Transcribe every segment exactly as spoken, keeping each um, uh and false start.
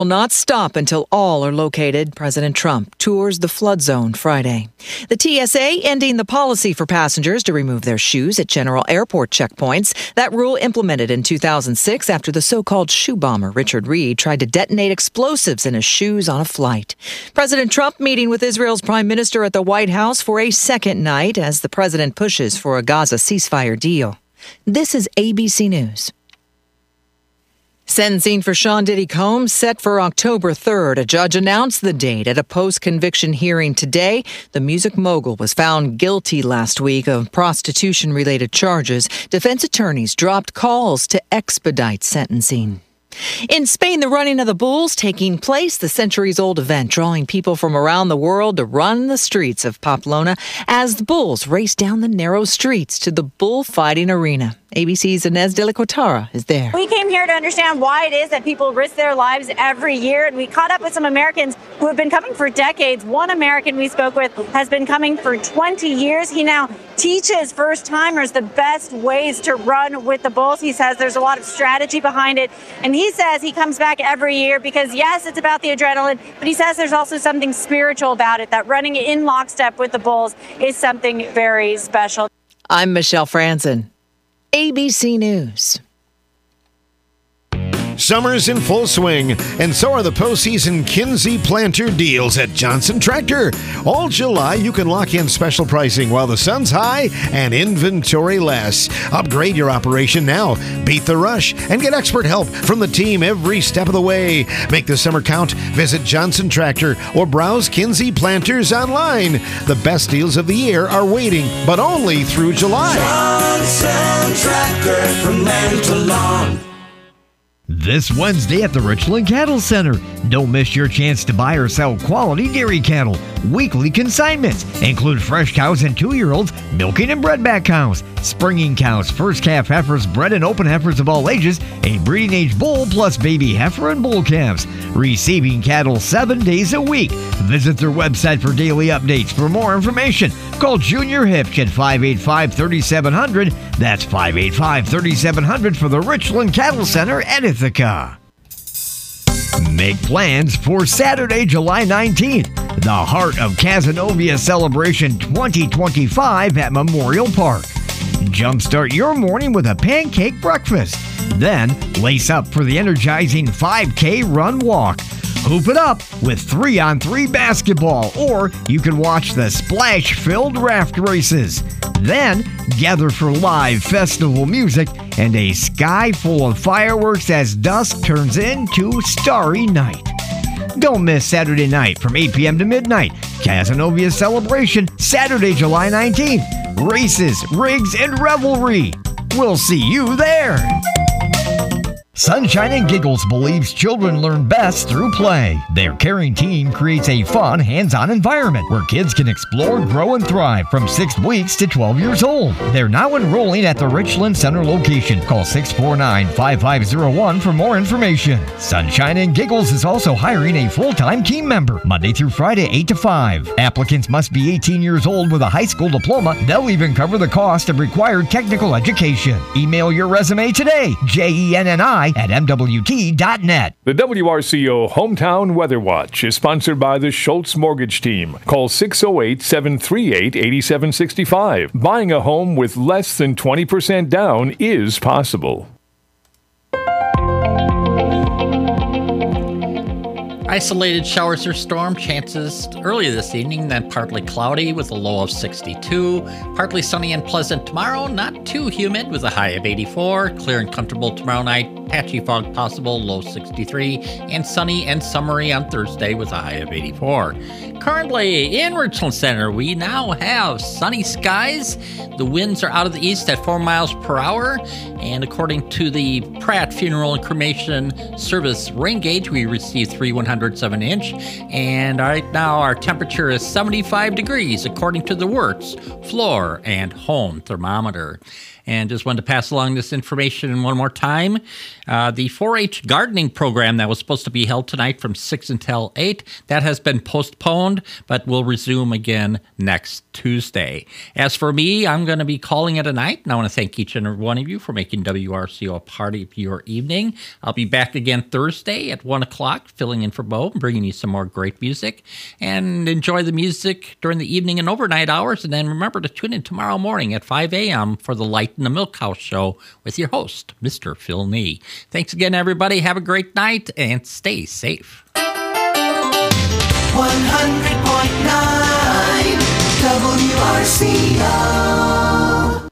will not stop until all are located. President Trump tours the flood zone Friday. The T S A ending the policy for passengers to remove their shoes at general airport checkpoints. That rule implemented in two thousand six after the so-called shoe bomber Richard Reed tried to detonate explosives in his shoes on a flight. President Trump meeting with Israel's prime minister at the White House for a second night as the president pushes for a Gaza ceasefire deal. This is A B C News. Sentencing for Sean Diddy Combs set for October third. A judge announced the date at a post-conviction hearing today. The music mogul was found guilty last week of prostitution-related charges. Defense attorneys dropped calls to expedite sentencing. In Spain, the running of the bulls taking place, the centuries-old event drawing people from around the world to run the streets of Pamplona as the bulls race down the narrow streets to the bullfighting arena. A B C's Inez de la Cuetara is there. We came here to understand why it is that people risk their lives every year, and we caught up with some Americans who have been coming for decades. One American we spoke with has been coming for twenty years. He now teaches first-timers the best ways to run with the bulls. He says there's a lot of strategy behind it, and he says he comes back every year because, yes, it's about the adrenaline, but he says there's also something spiritual about it, that running in lockstep with the bulls is something very special. I'm Michelle Franzen. A B C News. Summer's in full swing, and so are the postseason Kinsey planter deals at Johnson Tractor. All July, you can lock in special pricing while the sun's high and inventory less. Upgrade your operation now. Beat the rush and get expert help from the team every step of the way. Make the summer count. Visit Johnson Tractor or browse Kinsey Planters online. The best deals of the year are waiting, but only through July. Johnson Tractor, from land to lawn. This Wednesday at the Richland Cattle Center. Don't miss your chance to buy or sell quality dairy cattle. Weekly consignments include fresh cows and two-year-olds, milking and bredback cows, springing cows, first calf heifers, bred and open heifers of all ages, a breeding age bull plus baby heifer and bull calves. Receiving cattle seven days a week. Visit their website for daily updates. For more information, call Junior Hipch at five eight five, three seven zero zero. That's five eight five, three seven zero zero for the Richland Cattle Center at Ithaca. Make plans for Saturday, July nineteenth, the Heart of Cazenovia Celebration twenty twenty-five at Memorial Park. Jumpstart your morning with a pancake breakfast. Then lace up for the energizing five K run walk. Hoop it up with three on three basketball, or you can watch the splash-filled raft races. Then gather for live festival music and a sky full of fireworks as dusk turns into starry night. Don't miss Saturday night from eight p.m. to midnight. Cazenovia Celebration, Saturday, July nineteenth. Races, rigs, and revelry. We'll see you there. Sunshine and Giggles believes children learn best through play. Their caring team creates a fun, hands-on environment where kids can explore, grow, and thrive from six weeks to twelve years old. They're now enrolling at the Richland Center location. Call six four nine, five five zero one for more information. Sunshine and Giggles is also hiring a full-time team member, Monday through Friday, eight to five. Applicants must be eighteen years old with a high school diploma. They'll even cover the cost of required technical education. Email your resume today, J E N N I at M W T dot net. The W R C O Hometown Weather Watch is sponsored by the Schultz Mortgage Team. Call six oh eight, seven three eight, eight seven six five. Buying a home with less than twenty percent down is possible. Isolated showers or storm chances early this evening, then partly cloudy with a low of sixty-two. Partly sunny and pleasant tomorrow, not too humid with a high of eighty-four. Clear and comfortable tomorrow night, patchy fog possible, low sixty-three. And sunny and summery on Thursday with a high of eighty-four. Currently in Richland Center, we now have sunny skies. The winds are out of the east at four miles per hour. And according to the Pratt Funeral and Cremation Service rain gauge, we received three one hundred seven inch. And right now our temperature is seventy-five degrees according to the Wertz floor and home thermometer. And just wanted to pass along this information one more time. Uh, the four H gardening program that was supposed to be held tonight from six until eight, that has been postponed, but will resume again next Tuesday. As for me, I'm going to be calling it a night, and I want to thank each and every one of you for making W R C O a part of your evening. I'll be back again Thursday at one o'clock, filling in for Bo, bringing you some more great music. And enjoy the music during the evening and overnight hours. And then remember to tune in tomorrow morning at five a.m. for the Light in the Milk House show with your host, Mister Phil Nee. Thanks again, everybody. Have a great night and stay safe. one hundred point nine W R C O.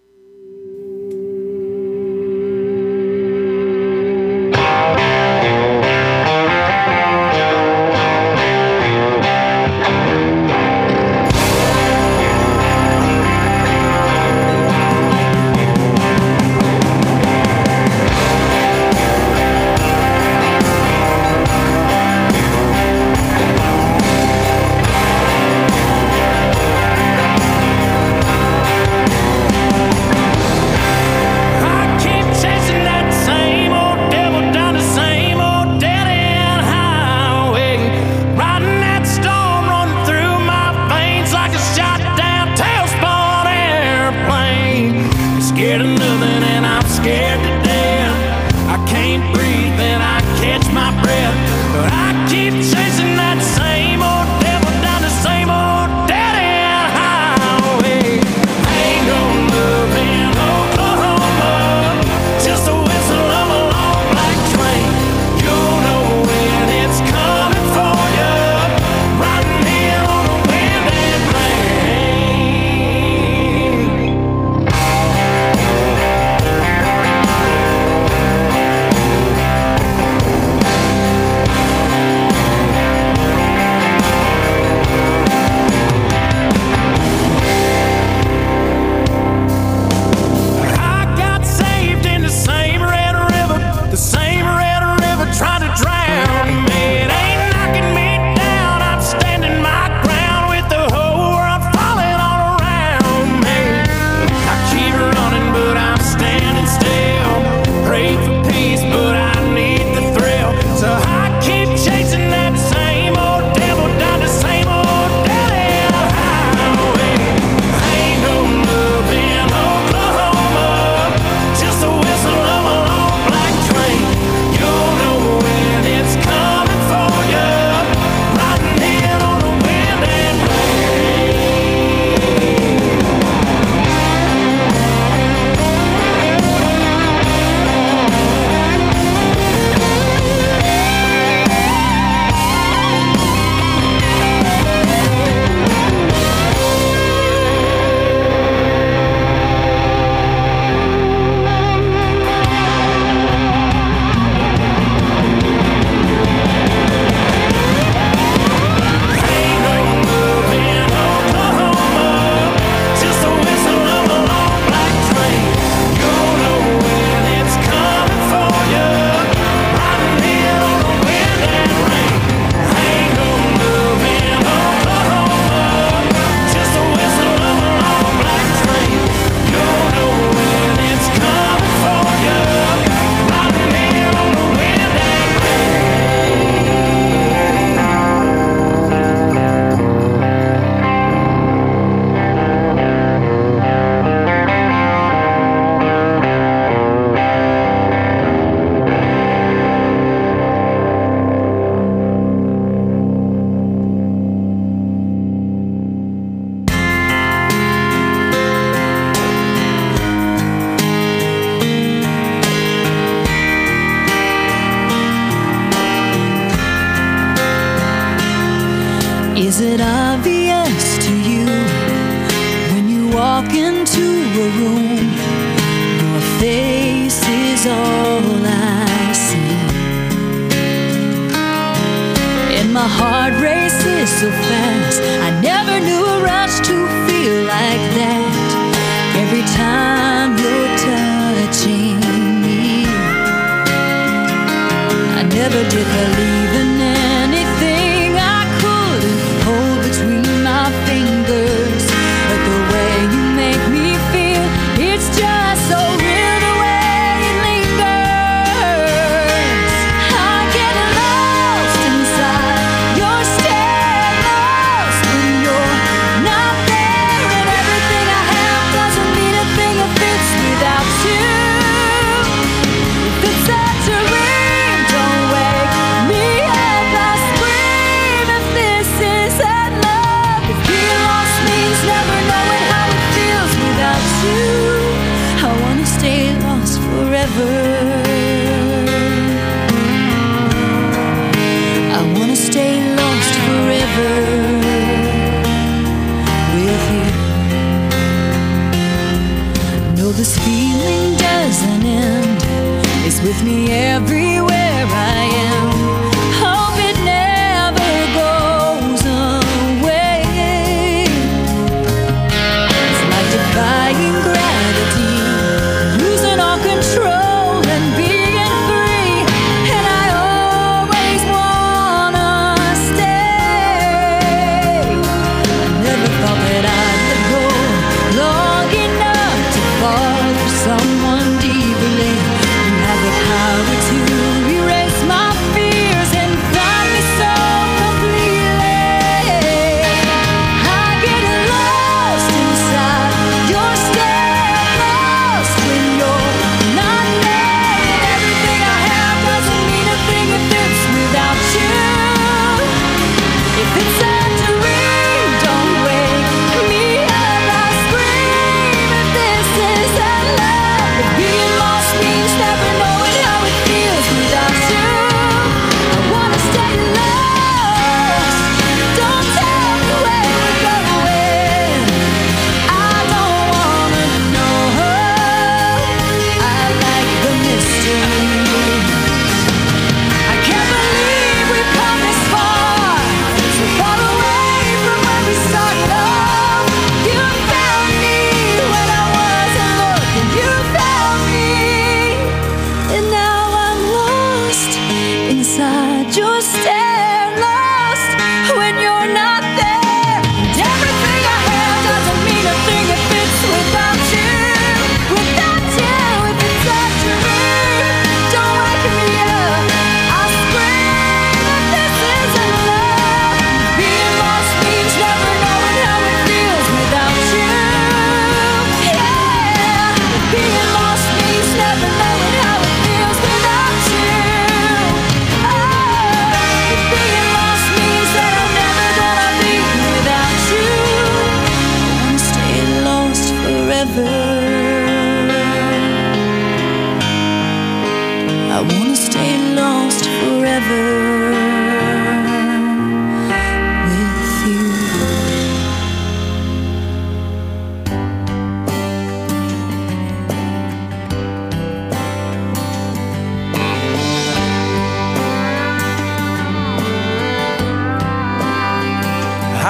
Is it obvious to you when you walk into a room, your face is all I see, and my heart races so fast, I never knew a rush to feel like that every time you're touching me. I never did believe in anything I couldn't hold between my fingers, but the way you make me feel, it's just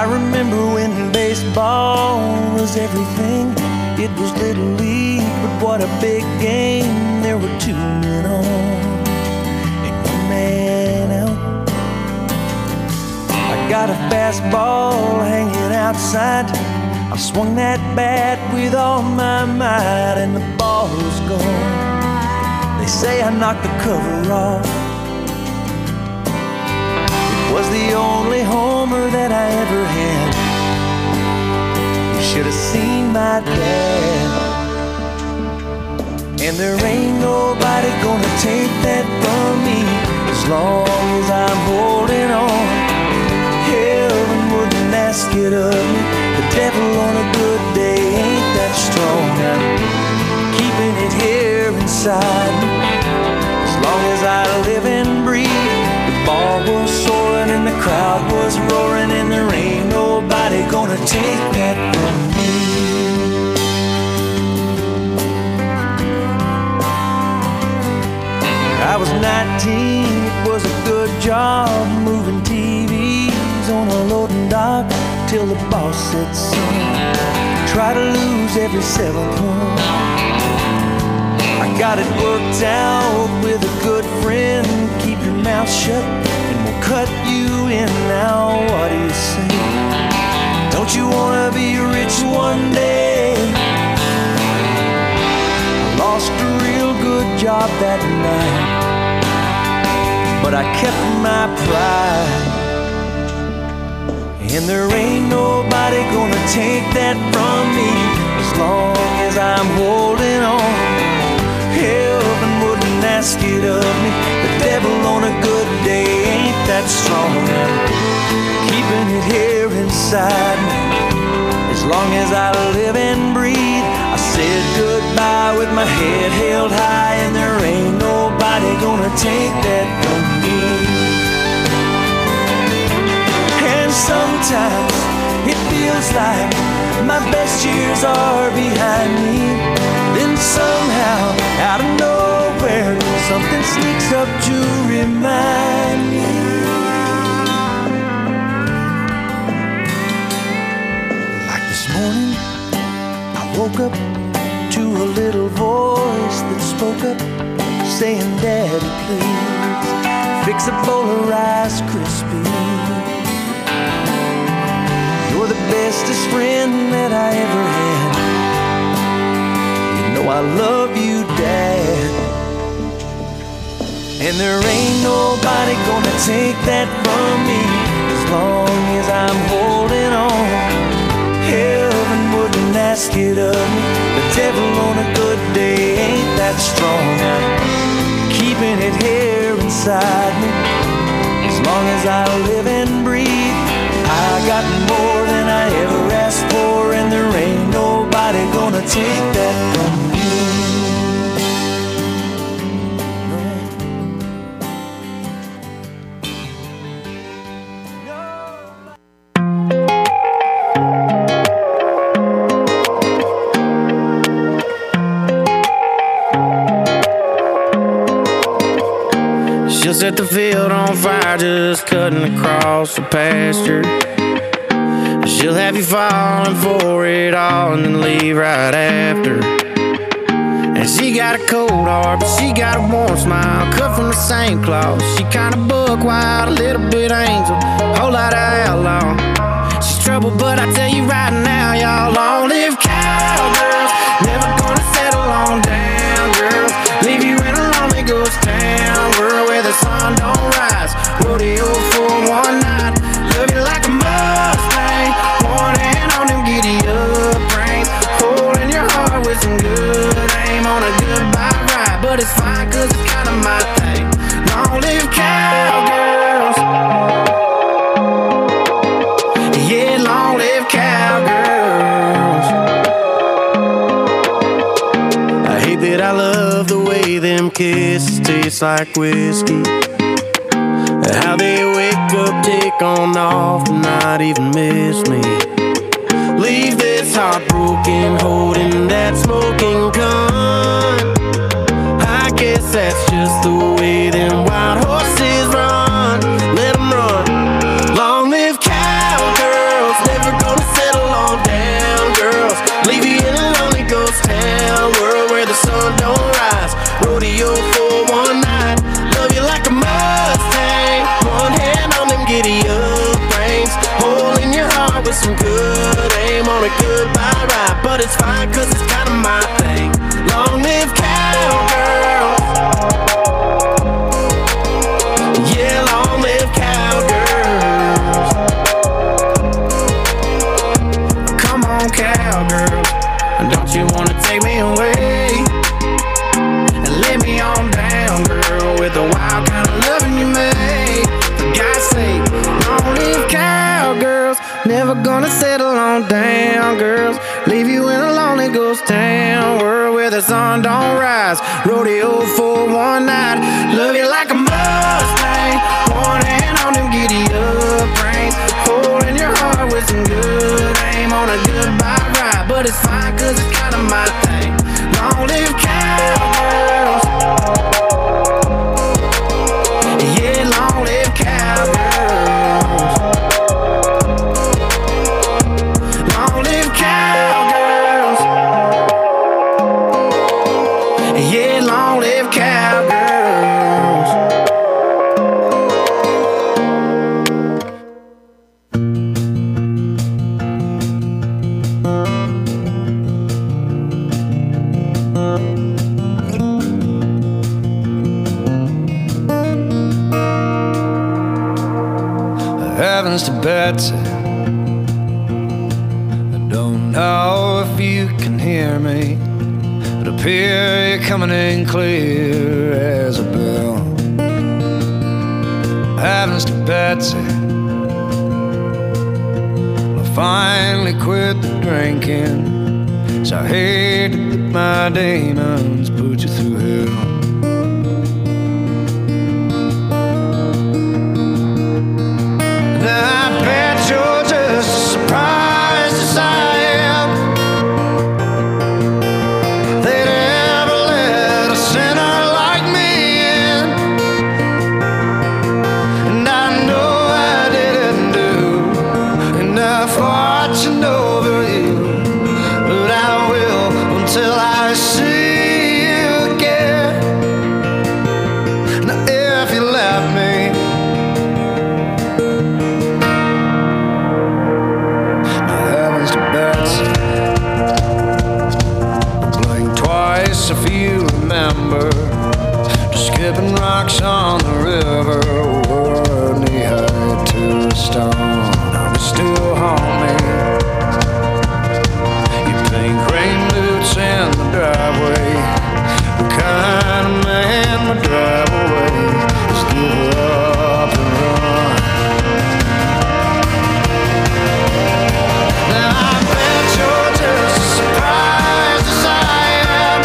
remember when baseball was everything. It was Little League, but what a big game. There were two men on and one man out. I got a fastball hanging outside. I swung that bat with all my might, and the ball was gone. They say I knocked the cover off. It was the only homer that I ever had. You should have seen my dad. And there ain't nobody gonna take that from me as long as I'm holding on. Heaven wouldn't ask it of me. The devil on a good day ain't that strong. I'm keeping it here inside me as long as I live and breathe. The ball was soaring and the crowd was roaring, and there ain't nobody gonna take that from me. I was nineteen, it was a good job moving T Vs on a loading dock till the boss said son, try to lose every seventh one. I got it worked out with a good friend. Keep your mouth shut and we'll cut you in. Now what do you say? Don't you wanna be rich one day? I lost a real good job that night, but I kept my pride. And there ain't nobody gonna take that from me as long as I'm holding on. Heaven wouldn't ask it of me. The devil on a good day ain't that strong. I'm keeping it here inside me as long as I live and breathe. I said goodbye with my head held high, and there ain't nobody gonna take that from me. And sometimes it feels like my best years are behind me. Then somehow, out of nowhere, something sneaks up to remind me. Like this morning, I woke up to a little voice that spoke up, saying, Daddy, please, fix a bowl of Rice Krispies. You're the bestest friend that I ever had. You know I love you, Dad. And there ain't nobody gonna take that from me as long as I'm holding on. Heaven wouldn't ask it of me. The devil on a good day ain't that strong. I'm keeping it here inside me as long as I live and breathe. I got more than I ever asked for, and there ain't nobody gonna take that from me. She'll set the field on fire just cutting across the pasture. She'll have you falling for it all and then leave right after. And she got a cold heart, but she got a warm smile, cut from the same cloth. She kinda buck wild, a little bit angel, whole lot of outlaw. She's trouble, but I tell you right now, y'all, long live cowgirls. Never gonna settle on down, girls. Leave you in a lonely ghost town, world where the sun don't rise. Rodeo for one night, love you like a Mustang. One hand on them giddy up reins, holding your heart with some good aim on a goodbye ride. But it's fine, cause it's kinda my thing. Long live cowgirls. Yeah, long live cowgirls. I hate that I love the way them kisses taste like whiskey. How they wake up, take on off, and not even miss me. Leave this heart broken, holding that smoking gun. I guess that's just the way them wild horses run. Let them run. Long live cowgirls. a goodbye ride, but it's fine cause it's kinda my thing. Long live cowgirls. Yeah, long live cowgirls. Come on, cowgirls, don't you wanna take me away and lay me on down, girl, with the wild kind of loving you made. For God's sake, long live cowgirls. Never gonna settle on down, girls. Leave you in a lonely ghost town world where the sun don't rise. Rodeo for one night. Love you like a Mustang, one hand on them giddy up reins, holding your heart with some good aim on a goodbye ride. But it's fine cause it's kinda my thing. Long live cowgirls. Yeah, long live cowgirls. Long live cowgirls. Yeah, long live cowgirls. Heavens to Betsy, I don't know if you can hear me, but up here you're coming in clear as a bell. Heavens to Betsy, I finally quit the drinking, so I hate that my demons put you through hell. I bet you're just as surprised as I am. They'd ever let a sinner like me in. And I know I didn't do enough watching over you, but I will until I see you again. Now if you left me, if you remember, just skipping rocks on the river, wore knee high to a stone. Now we still homie. You pink rain boots in the driveway, the kind of man would drive away. Just give up and run. Now I bet you're just as surprised as I am.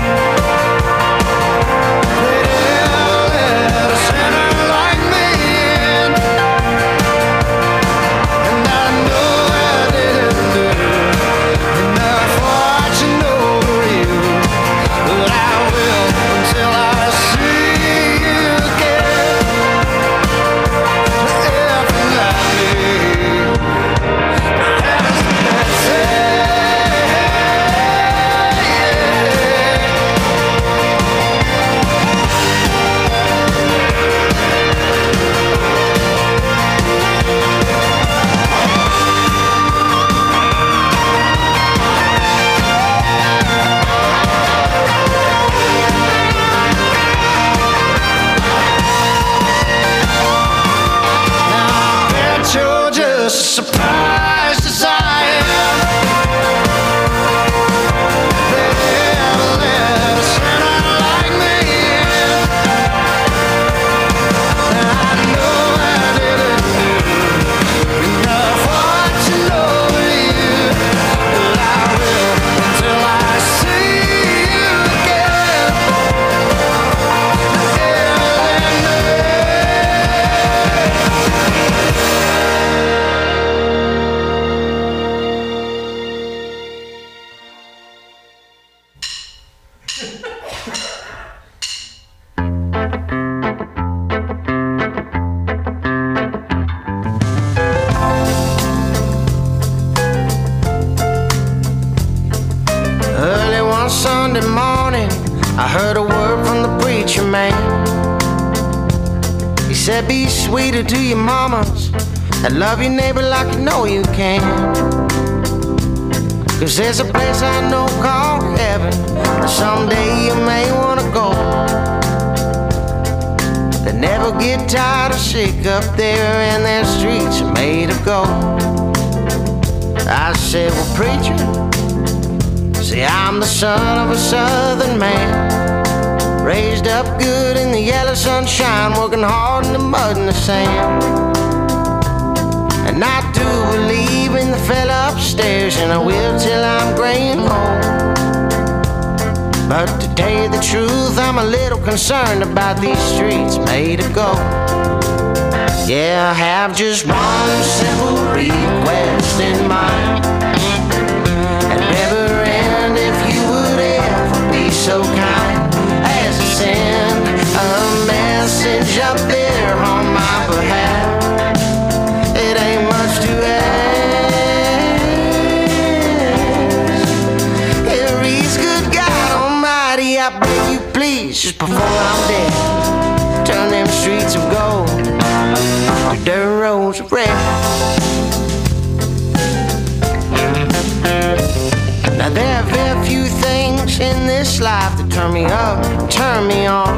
Surprised as I am, they never let a sinner like me in. And I know I didn't do enough watching over you, but I will until I see you again. Early one Sunday morning, I heard a word from the preacher man. He said, be sweeter to your mamas and love your neighbor like you know you can. 'Cause there's a place I know called heaven. Someday you may wanna go. They never get tired of sick up there, and their streets are made of gold. I said, well, preacher, see, I'm the son of a southern man, raised up good in the yellow sunshine, working hard in the mud and the sand. And I do believe in the fella upstairs, and I will till I'm gray and old. But to tell you the truth, I'm a little concerned about these streets made of gold. Yeah, I have just one simple request in mind. And Reverend, if you would ever be so kind as to send a message up there on my behalf. It ain't much to ask. It reads, good God Almighty, I beg you please, just before I'm dead, turn them streets of gold to dirt roads of red. Now there are very few things in this life that turn me up, turn me on.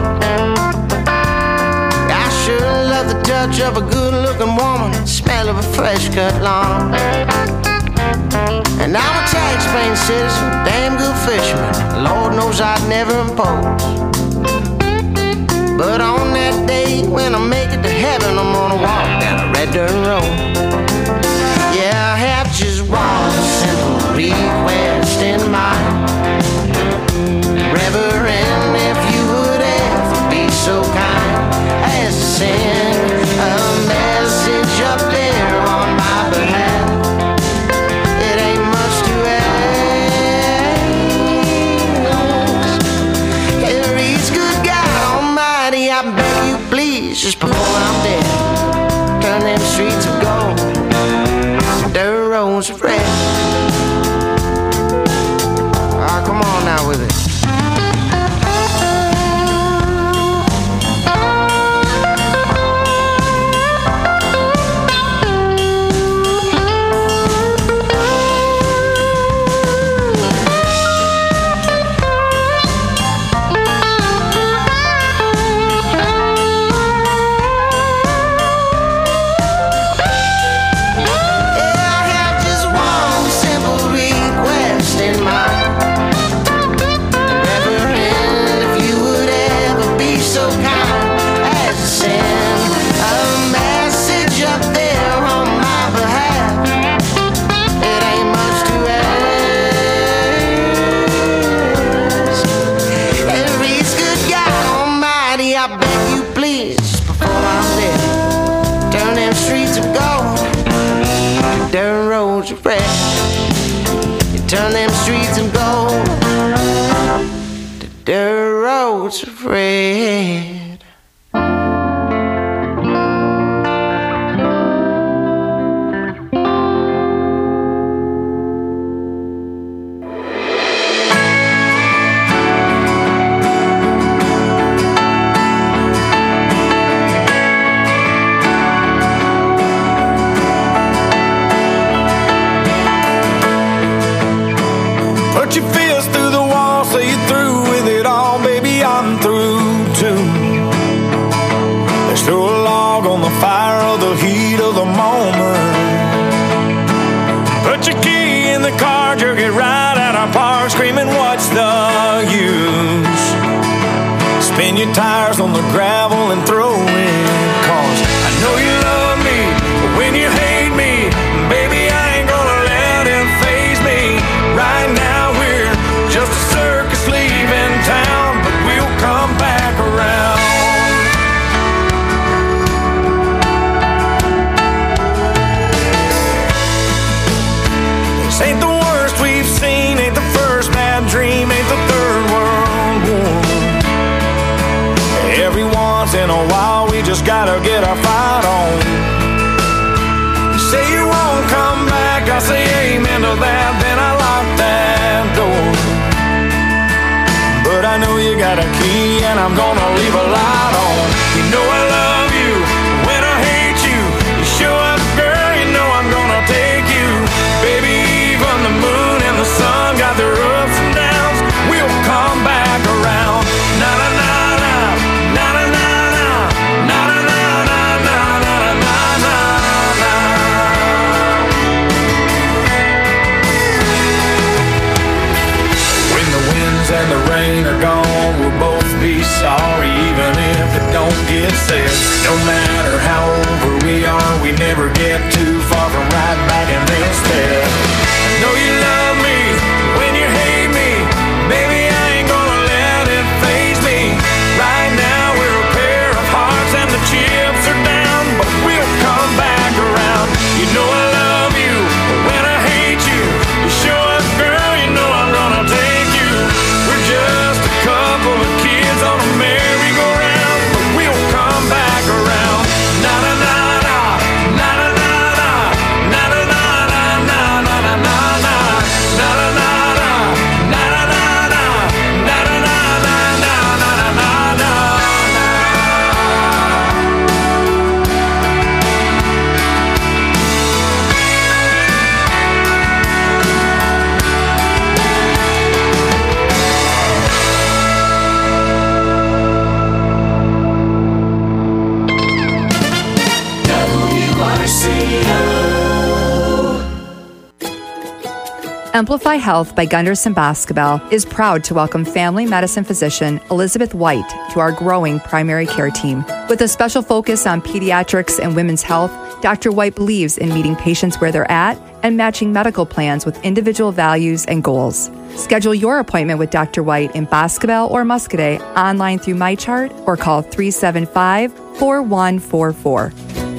I sure love the touch of a good-looking woman, the smell of a fresh-cut lawn. And I'm a tax-paying citizen, damn good fisherman. Lord knows I'd never impose. But on that day when I make it to heaven, I'm gonna walk down a red dirt road. Yeah, I have just one simple request in mind. Reverend, if you would ever be so kind as to send a message up there on my behalf. It ain't much to ask. It reads, good God Almighty, I beg you please, just before I'm dead, turn them streets of gold to dirt roads of red. Ah, come on now with it. Turn them streets of gold to dirt roads of red. Put your fist through the wall, say you're through with it all, baby, I'm through too. Let's throw a log on the fire of the heat of the moment. Put your key in the car, jerk it right out of park, screaming, what's the use? Spin your tires on the gravel and throw it, cause I know you love me, but when you hate me, baby, I ain't gonna let it faze me. Right now we're just a circus leaving town, but we'll come back around. This ain't the worst we've seen, ain't the first bad dream, ain't the third world war. Every once in a while we just gotta get our fight on. You say you won't come back, I say amen to that, then I lock that door. But I know you got a key and I'm gonna leave a light on. You know I love you when I hate you. You show up, girl, you know I'm gonna take you. Baby, even the moon and the sun Amplify Health by Gunderson Basketball is proud to welcome family medicine physician Elizabeth White to our growing primary care team. With a special focus on pediatrics and women's health, Doctor White believes in meeting patients where they're at and matching medical plans with individual values and goals. Schedule your appointment with Doctor White in Boscobel or Muscadet online through MyChart or call three seven five, four one four four.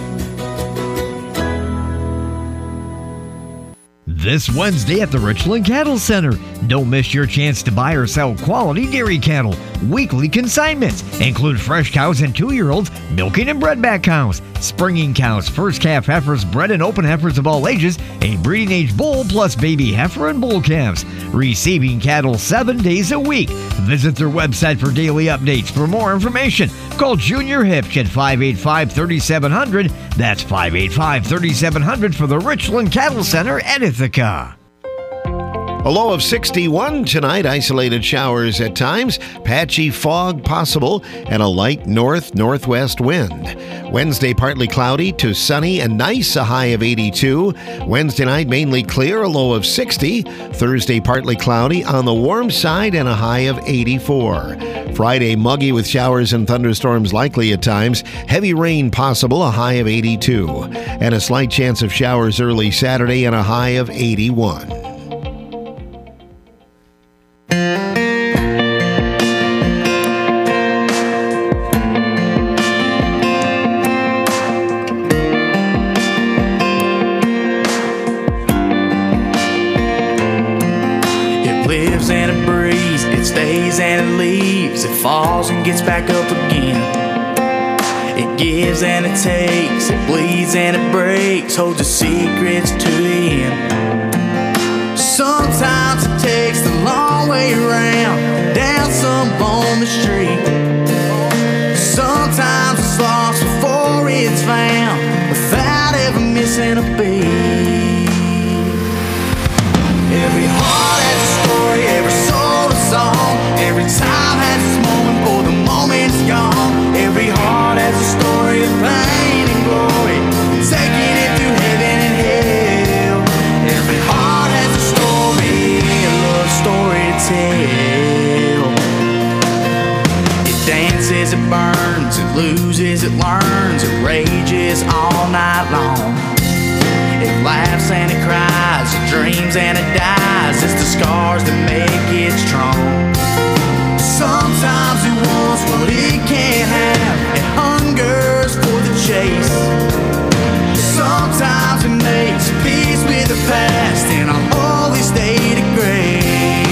This Wednesday at the Richland Cattle Center. Don't miss your chance to buy or sell quality dairy cattle. Weekly consignments include fresh cows and two-year-olds, milking and bredback cows, springing cows, first calf heifers, bred and open heifers of all ages, a breeding age bull plus baby heifer and bull calves. Receiving cattle seven days a week. Visit their website for daily updates. For more information, call Junior Hipch at five eight five, three seven zero zero. That's five eight five, three seven zero zero for the Richland Cattle Center at Ithaca. A low of sixty-one tonight, isolated showers at times, patchy fog possible, and a light north-northwest wind. Wednesday, partly cloudy to sunny and nice, a high of eighty-two. Wednesday night, mainly clear, a low of sixty. Thursday, partly cloudy on the warm side and a high of eighty-four. Friday, muggy with showers and thunderstorms likely at times. Heavy rain possible, a high of eighty-two. And a slight chance of showers early Saturday and a high of eighty-one. Falls and gets back up again. It gives and it takes, it bleeds and it breaks, holds its secrets to the end. Sometimes it takes the long way around, down some lonely street. Sometimes it's lost before it's found, without ever missing a beat. Every heart has a story, every soul a song, every time has its moment for the moment's gone. Every heart has a story of pain and glory, taking it to heaven and hell. Every heart has a story, a love story to tell. It dances, it burns, it loses, it learns, it rages all night long. It laughs and it cries, it dreams and it dies. It's the scars that make it strong. Sometimes it wants what it can't have, it hungers for the chase. Sometimes it makes peace with the past in a holy state of grace.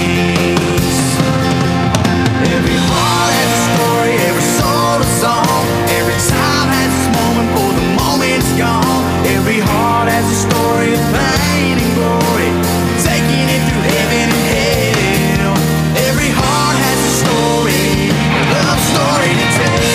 Every heart has a story, every soul a song, every time has its moment for the moment's gone. Every heart has a story of pain and glory, taking it through heaven and hell. Every heart has a story, a love story to tell.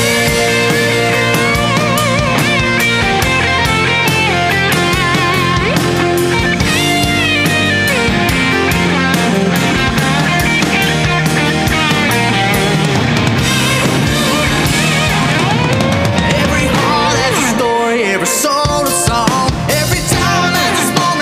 Every heart has a story, every soul a song, every time has its moment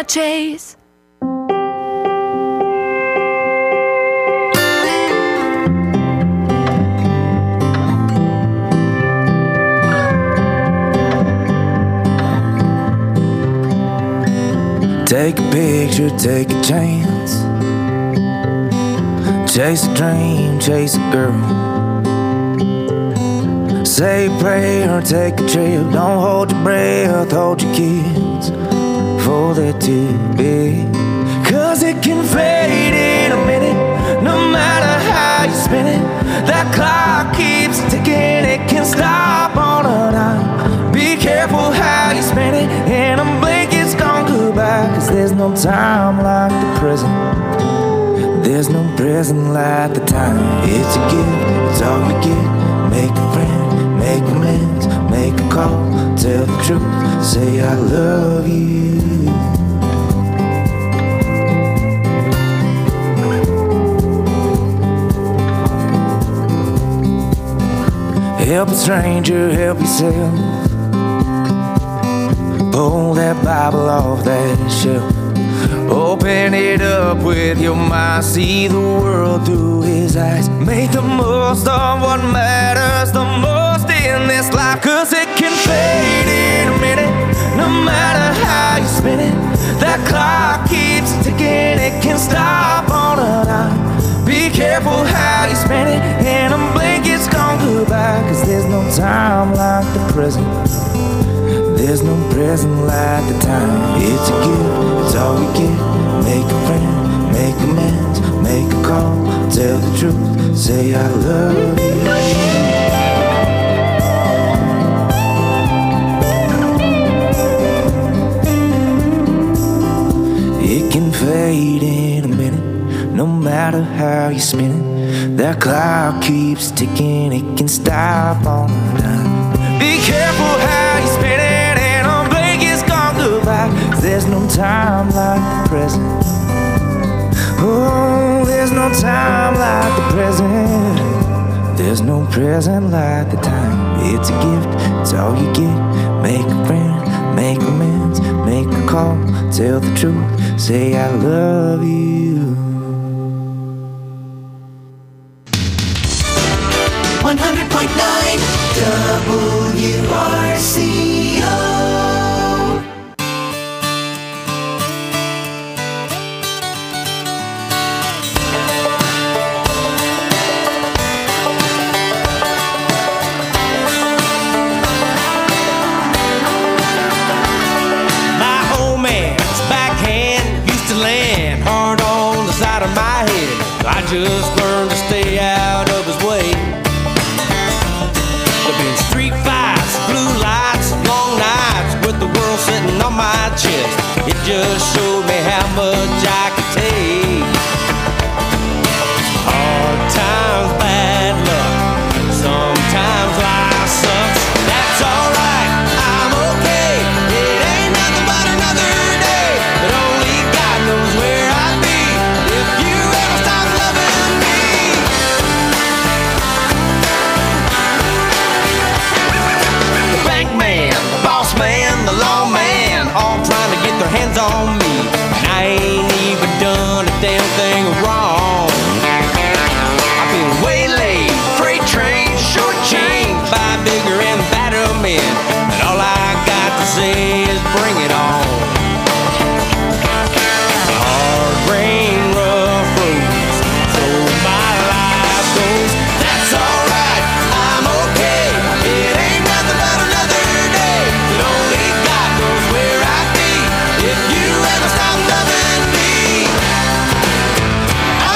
chase. Take a picture, take a chance. Chase a dream, chase a girl. Say a prayer, take a trip. Don't hold your breath, hold your kids before they're too big. Cause it can fade in a minute, no matter how you spin it. That clock keeps ticking, it can stop on a dime. Be careful how you spin it, and a blink it's gone goodbye. Cause there's no time like the present. There's no present like the time. It's a gift, it's all we get. Make a friend, make amends, make a call, tell the truth, say I love you. Help a stranger, help yourself. Pull that Bible off that shelf. Open it up with your mind. See the world through his eyes. Make the most of what matters the most in this life. Cause it can fade in a minute, no matter how you spin it. That clock keeps ticking, it can stop on a dime. Be careful how you spin it, and a blink it's gone goodbye. Cause there's no time like the present. There's no present like the time. It's a gift, it's all we get. Make a friend, make amends, make a call, tell the truth, say I love you. It can fade in a minute, no matter how you spin it. That clock keeps ticking, it can stop on a dime. Be careful how you spin it. There's no time like the present. Oh, there's no time like the present. There's no present like the time. It's a gift, it's all you get. Make a friend, make amends, make a call, tell the truth, say I love you. one hundred point nine W R C O. I just learned to stay out of his way. There've been street fights, blue lights, long nights with the world sitting on my chest. It just showed me how much I could take. Hard times, bad luck, sometimes life sucks. That's alright, I'm okay. It ain't nothing but another day, but only God knows where I'd be if you ever stop loving me. The bank man, the boss man, the law man, all trying to get their hands on me. And I ain't even done a damn thing wrong. I've been waylaid, freight train, short chain by bigger and badder men, and all I got to say is bring it on. Hard rain, rough roads, so my life goes. That's alright, I'm okay. It ain't nothing but another day, but only God knows where I'd be if you ever stop loving me. I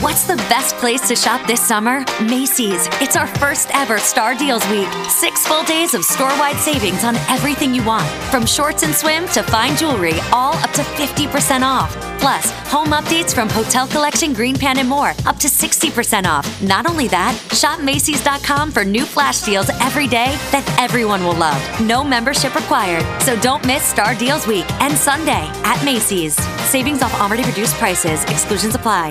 What's the best place to shop this summer? Macy's. It's our first ever Star Deals Week. Six full days of store-wide savings on everything you want. From shorts and swim to fine jewelry, all up to fifty percent off. Plus, home updates from Hotel Collection, Green Pan, and more, up to sixty percent off. Not only that, shop Macy's dot com for new flash deals every day that everyone will love. No membership required. So don't miss Star Deals Week and Sunday at Macy's. Savings off already reduced prices. Exclusions apply.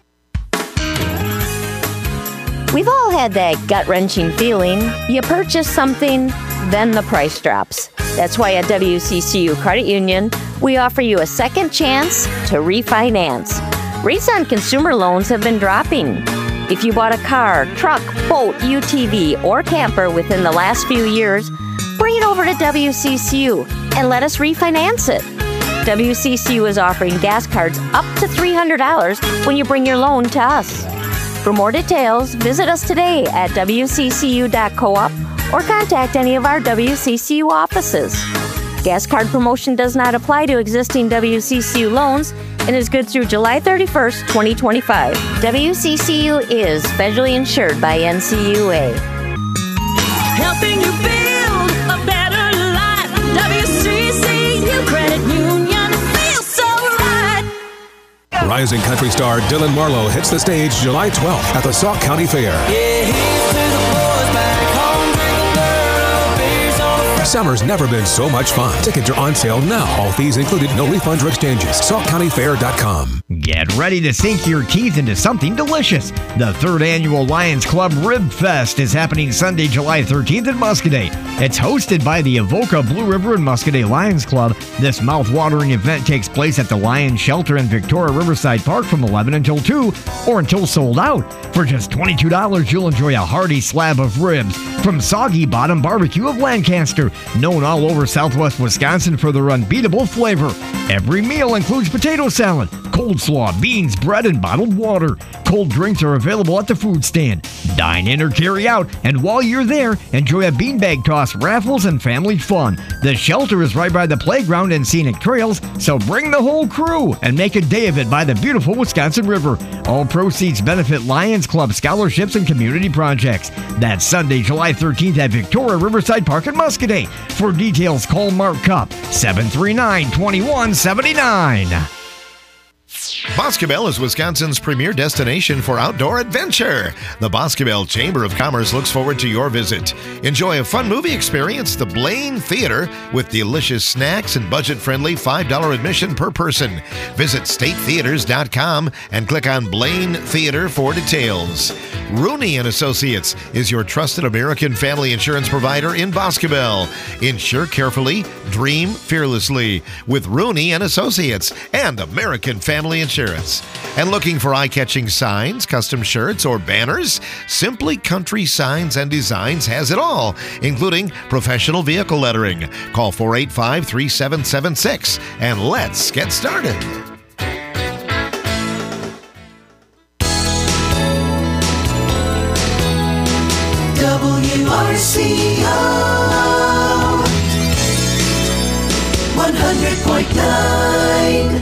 We've all had that gut-wrenching feeling. You purchase something, then the price drops. That's why at W C C U Credit Union, we offer you a second chance to refinance. Rates on consumer loans have been dropping. If you bought a car, truck, boat, U T V, or camper within the last few years, bring it over to W C C U and let us refinance it. W C C U is offering gas cards up to three hundred dollars when you bring your loan to us. For more details, visit us today at W C C U dot coop or contact any of our W C C U offices. Gas card promotion does not apply to existing W C C U loans and is good through July thirty-first, twenty twenty-five. W C C U is federally insured by N C U A. Helping you build a better life. W C C U Credit Union feels so right. Rising country star Dylan Marlowe hits the stage July twelfth at the Sauk County Fair. Yeah, here's to the boys back home drinking girl beers on the Summer's never been so much fun. Tickets are on sale now. All fees included, no refunds or exchanges. sauk county fair dot com. Get ready to sink your teeth into something delicious. The third annual Lions Club Rib Fest is happening Sunday, July thirteenth in Muscoda. It's hosted by the Avoca Blue River and Muscoda Lions Club. This mouth-watering event takes place at the Lions Shelter in Victoria Riverside Park from eleven until two or until sold out. For just twenty-two dollars, you'll enjoy a hearty slab of ribs from Soggy Bottom Barbecue of Lancaster, known all over southwest Wisconsin for their unbeatable flavor. Every meal includes potato salad, coleslaw, beans, bread, and bottled water. Cold drinks are available at the food stand. Dine in or carry out, and while you're there, enjoy a beanbag toss, raffles, and family fun. The shelter is right by the playground and scenic trails, so bring the whole crew and make a day of it by the beautiful Wisconsin River. All proceeds benefit Lions Club scholarships and community projects. That's Sunday, July thirteenth at Victoria Riverside Park in Muscoda. For details, call Mark Cup, seven three nine, two one seven nine. Boscobel is Wisconsin's premier destination for outdoor adventure. The Boscobel Chamber of Commerce looks forward to your visit. Enjoy a fun movie experience, the Blaine Theater, with delicious snacks and budget-friendly five dollars admission per person. Visit state theaters dot com and click on Blaine Theater for details. Rooney and Associates is your trusted American family insurance provider in Boscobel. Insure carefully, dream fearlessly with Rooney and Associates and American Family Insurance. And looking for eye-catching signs, custom shirts, or banners? Simply Country Signs and Designs has it all, including professional vehicle lettering. Call four eight five, three seven seven six and let's get started. W R C O one hundred point nine.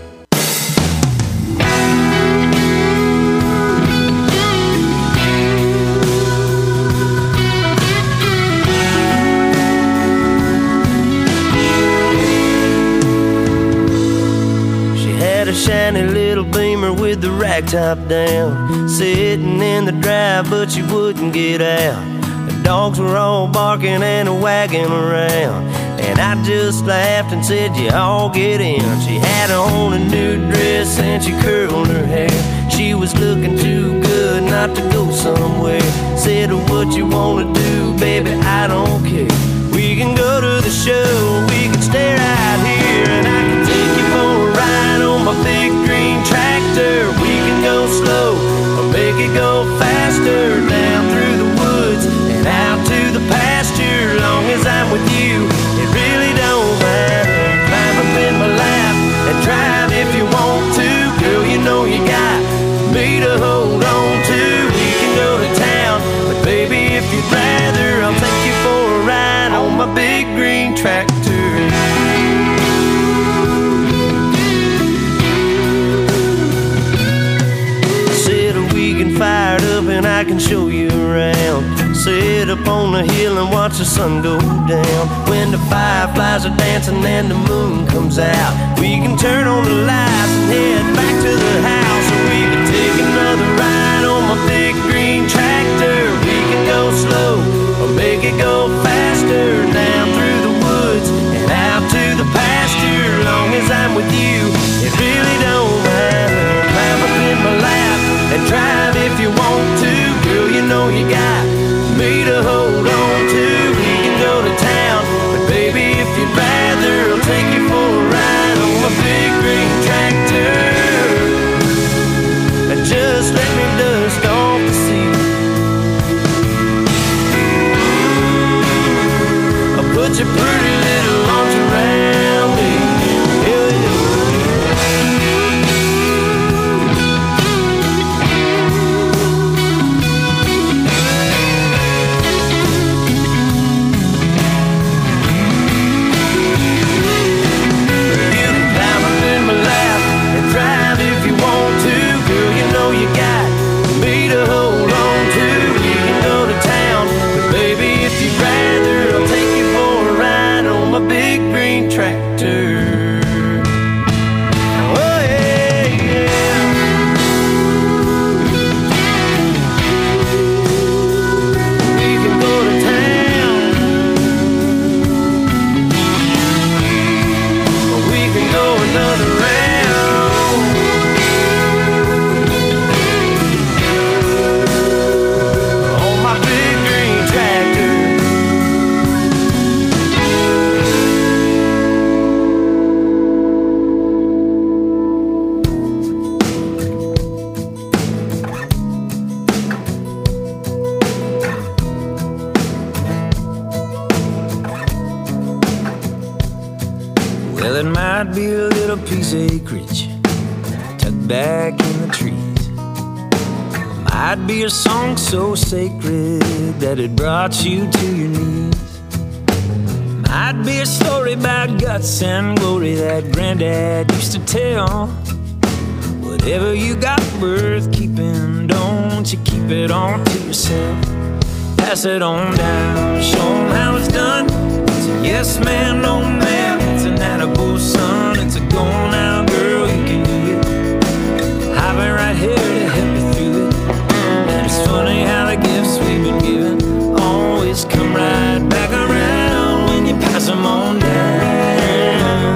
A shiny little Beamer with the rack top down, sitting in the drive, but she wouldn't get out. The dogs were all barking and wagging around, and I just laughed and said, you all get in. She had on a new dress and she curled her hair. She was looking too good not to go somewhere. Said, what you wanna do, baby, I don't care. We can go to the show, we can stay right here, and I can take you for a ride on my big green tractor. We can go slow or make it go faster, down through the woods and out to the pasture. Long as I'm with you, it really don't matter. Climb up in my lap and drive if you want to. Girl, you know you got me to hold on to. We can go to town, but baby, if you'd rather, I'll take you for a ride on my big green tractor. and I can show you around. Sit up on the hill and watch the sun go down. When the fireflies are dancing and the moon comes out, we can turn on the lights and head back to the house. Or we can take another ride on my big green tractor. We can go slow or make it go faster, down through the woods and out to the pasture. Long as I'm with you, it really don't matter. Climb up in my lap and drive if you want to. Girl, you know you got me to hold on to. We can go to town, but baby, if you'd rather, I'll take you for a ride on my big green tractor. Just let me dust off the seat. I'll put your pretty little arms around me. Well, it might be a little piece of acreage tucked back in the trees. Might be a song so sacred that it brought you to your knees. Might be a story about guts and glory that Granddad used to tell. Whatever you got worth keeping, don't you keep it all to yourself. Pass it on down, show 'em how it's done. It's a yes man, no ma'am. It's an attaboy son, it's a go now girl, you can do it. I've been right here to help you through it. And it's funny how the gifts we've been given always come right back around when you pass them on down,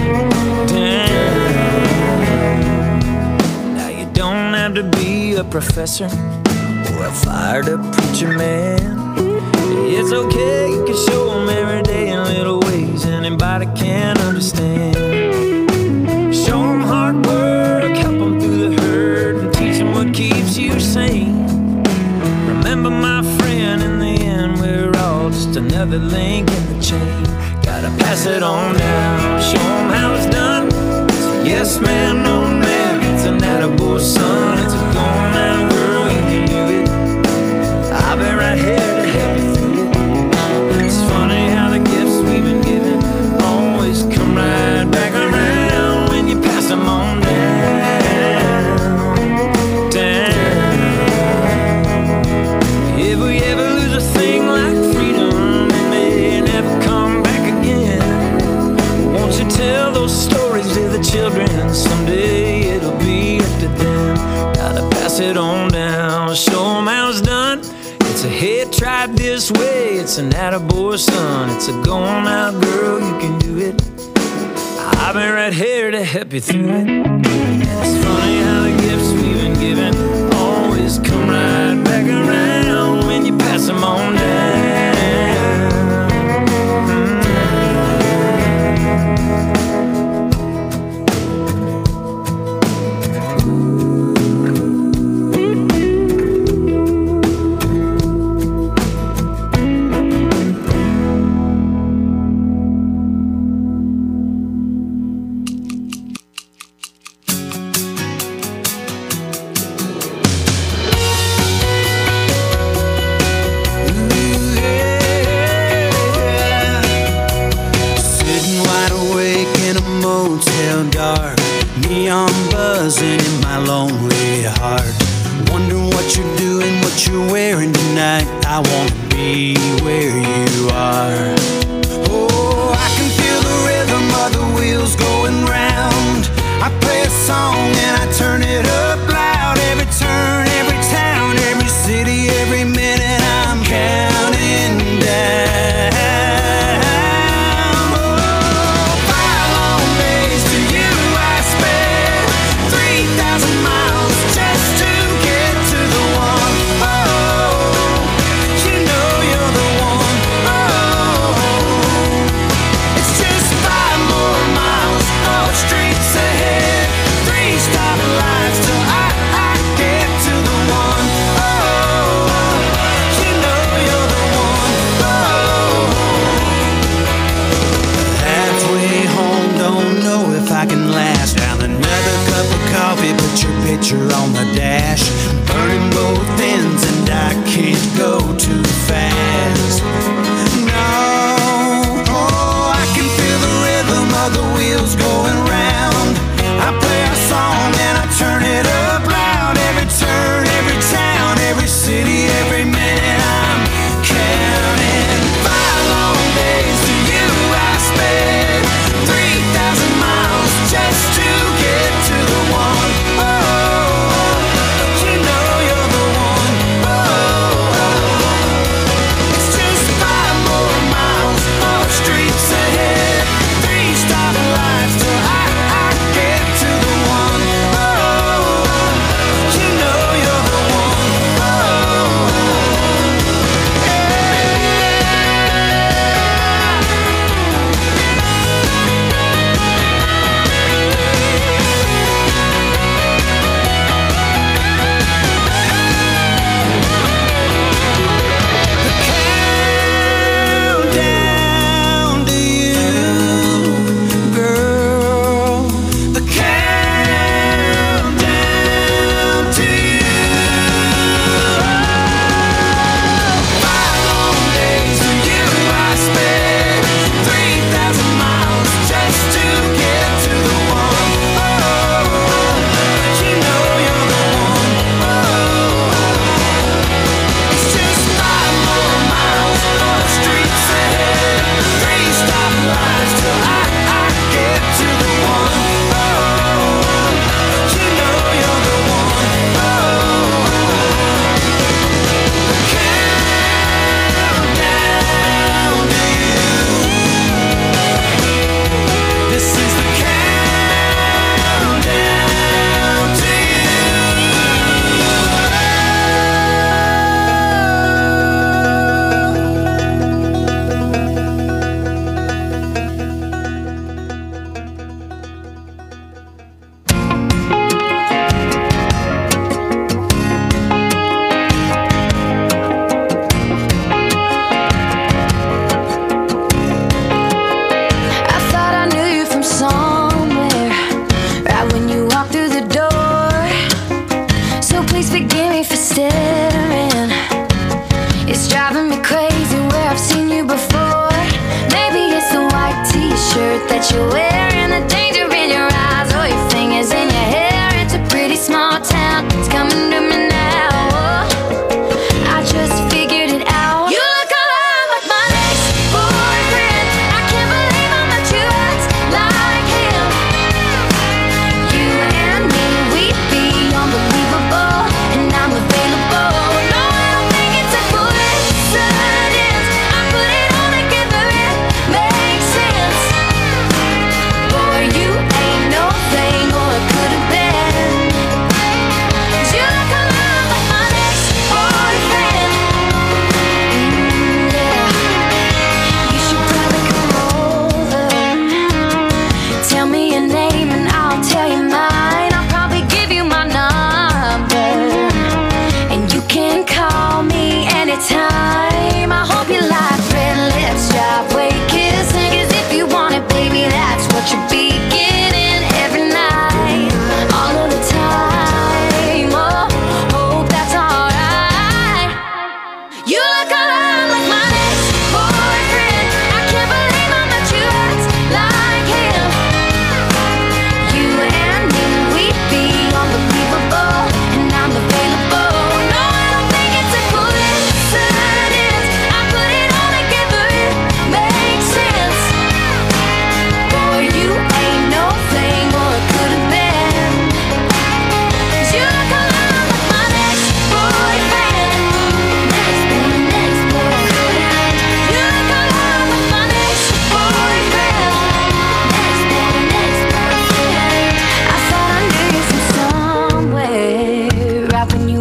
down. Now you don't have to be a professor or a fired up preacher man. It's okay, you can show them every day in little ways anybody can understand. Show them hard work, help them through the hurt, and teach them what keeps you sane. Remember, my friend, in the end, we're all just another link in the chain. Gotta pass it on down, show them how it's done. It's a yes man, no man. It's an attaboy son, it's a go now girl, you can do it. I'll be right here to help you through it. It's funny how the gifts we've been given always come right back around when you pass them on down, down. If we ever lose a thing like freedom, it may never come back again. Won't you tell those stories to the children? Someday it'll be up to them. Gotta pass it on down, show 'em how it's done. It's a head tried this way, it's an attaboy son, it's a go on out girl, you can do it. I've been right here to help you through it. It's funny how the gifts we've been given always come right back around when you pass them on down. Neon buzzing in my lonely heart. Wondering what you're doing, what what you're wearing tonight. I wanna be where you are. Oh, I can feel the rhythm of the wheels going round. I play a song and I turn it up loud. Every turn, every town, every city, every minute I'm counting down. Oh, five long days to you I spent, three thousand miles just to get to the one. Oh, you know you're the one. Oh, it's just five more miles of streets ahead, three stoplights till I, I get to the one. Oh, you know you're the one. Oh, halfway home, don't know if I can last. Down another cup of coffee, put your picture on the dash. Burning both ends and I can't go too fast. No, oh, I can feel the rhythm of the wheels going round. I play a song and I turn it up loud. Every turn, every town, every city, every minute I'm counting. Five long days to you I spent, three thousand miles just to get to the one. Oh, you know you're the one. Oh, it's just five more miles of streets ahead, three stoplights till I, I get to the one. Oh, you know you're the one. Countdown to you, girl. The countdown to you. Five long days to you I spent, three thousand miles just to get to the one. Oh, you know you're the one. Oh, it's just five more miles of streets ahead, three stoplights till I, I get to the one. Oh, you know you're the one. Oh, countdown to you. This is the countdown to I thought I knew you from somewhere, right when you walked through the door. So please forgive me for staring. It's driving me crazy where I've seen you before. Maybe it's the white t-shirt that you're wearing, the danger in your eyes, or your fingers in your hair. It's a pretty small town, it's coming to me now. I just figured it out. You look a lot like my ex-boyfriend. I can't believe how much you act like him. You and me, we'd be unbelievable, and I'm available. No, I don't think it's a coincidence. I put it all together, it makes sense. Boy, you ain't no thing, or it could have been. You look a lot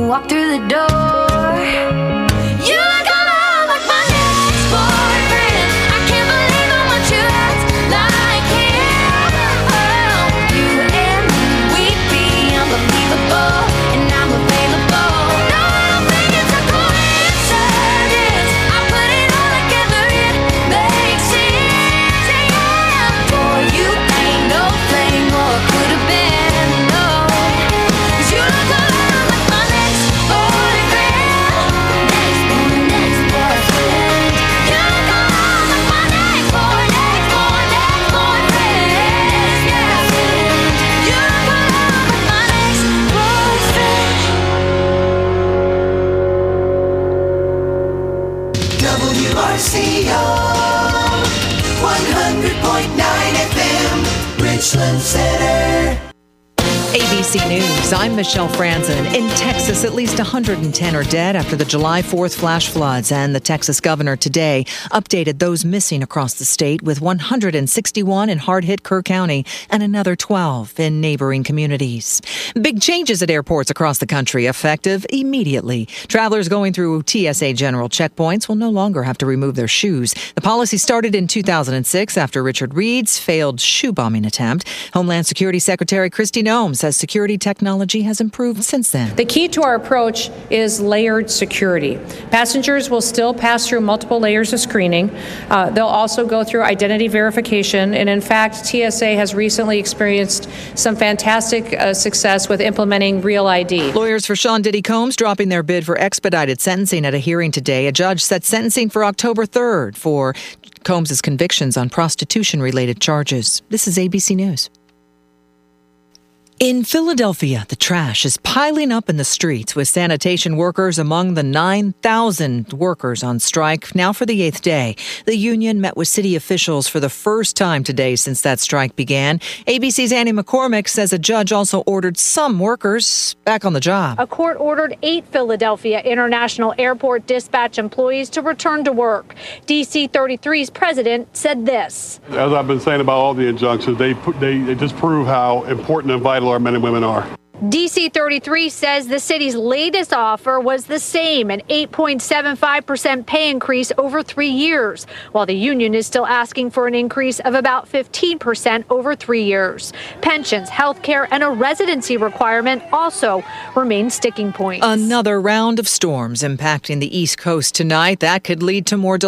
you walk through the door. You look a lot like my next boyfriend. I can't believe how much you act like him. Oh, you and me, we'd be unbelievable, and I'm available. No, I don't think it's a coincidence. I put it all together, it makes sense. Yeah, boy, you ain't no flame or could have been, no. 'Cause you look a lot like my next boyfriend. Next boy, next boyfriend. You look a lot like my next boy, next boy, next boyfriend. Yeah, you look a lot like my next boyfriend. W R C O one hundred point nine F M, Richland Center. A B C News, I'm Michelle Franzen. In Texas, at least one hundred ten are dead after the July fourth flash floods, and the Texas governor today updated those missing across the state, with one hundred sixty-one in hard-hit Kerr County and another twelve in neighboring communities. Big changes at airports across the country, effective immediately. Travelers going through T S A general checkpoints will no longer have to remove their shoes. The policy started in two thousand six after Richard Reed's failed shoe bombing attempt. Homeland Security Secretary Kristi Noem says security technology has improved since then. The key to our approach is layered security. Passengers will still pass through multiple layers of screening. Uh, they'll also go through identity verification. And in fact, T S A has recently experienced some fantastic uh, success with implementing Real I D. Lawyers for Sean Diddy Combs dropping their bid for expedited sentencing at a hearing today. A judge set sentencing for October third for Combs' convictions on prostitution-related charges. This is A B C News. In Philadelphia, the trash is piling up in the streets, with sanitation workers among the nine thousand workers on strike now for the eighth day. The union met with city officials for the first time today since that strike began. A B C's Annie McCormick says a judge also ordered some workers back on the job. A court ordered eight Philadelphia International Airport dispatch employees to return to work. D C thirty-three's president said this. As I've been saying about all the injunctions, they, they, they just prove how important and vital our men and women are. D C thirty-three says the city's latest offer was the same, an eight point seven five percent pay increase over three years, while the union is still asking for an increase of about fifteen percent over three years. Pensions, health care, and a residency requirement also remain sticking points. Another round of storms impacting the East Coast tonight. That could lead to more delays.